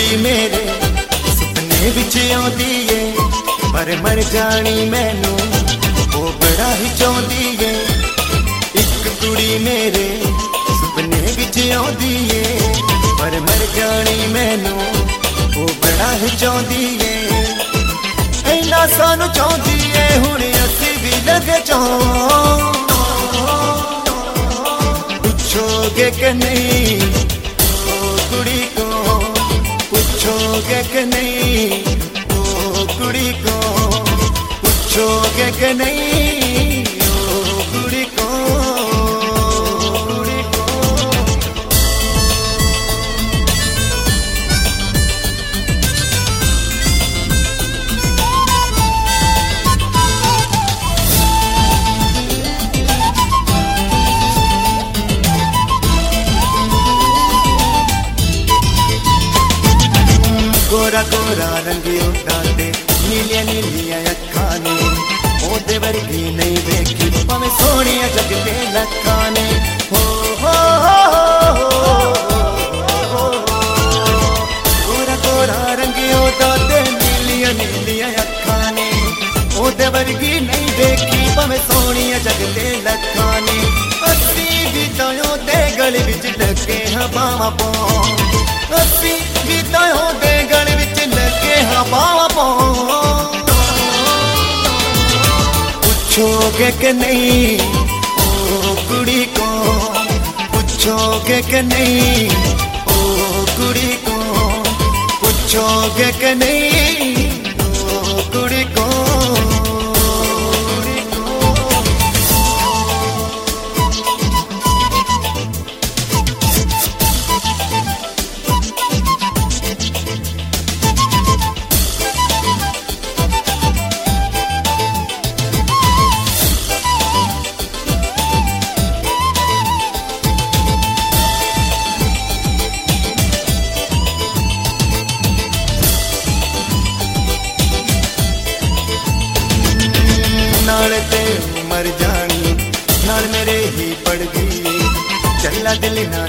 कुड़ी मेरे सुपने विच आउंदी ए, पर मर जानी मैनू वो बड़ा ही चाहुंदी ए। इक कुड़ी मेरे सुपने विच आउंदी ए, पर मर जानी मैनू वो बड़ा ही चाहुंदी ए। इन्ना सानू चाहुंदी ए हुण असीं भी लगे चाह, पूछोगे कि नहीं ओ कुड़ी को, पूछोगे कि नहीं ओ कुड़ी को, पूछोगे कि नहीं ओ कुड़ी को, कुड़ी को। गोरा गोरा रंगी उठाते नीलिया नीलिया अखां ने, ओदे वर्गी नहीं वेखी भावें सोहणिया जगदे लखां ने। हो गोरा गोरा रंगी उठाते नीलिया नीलिया अखां ने, ओदे वर्गी नहीं वेखी भावें सोहणिया जगदे लखां ने। असीं भी तां दे गल विच लगे हां बावां पाउण, असीं भी तां दे गल विच लगे हां बावां पाउण। पूछोगे कि नहीं ओ कुड़ी को, पूछोगे कि नहीं ओ कुड़ी को, पूछोगे कि नहीं ओ कुड़ी को, कुड़ी को। नाल ते मर जानी नाल मेरे ही पड़ गई, चला दिल ना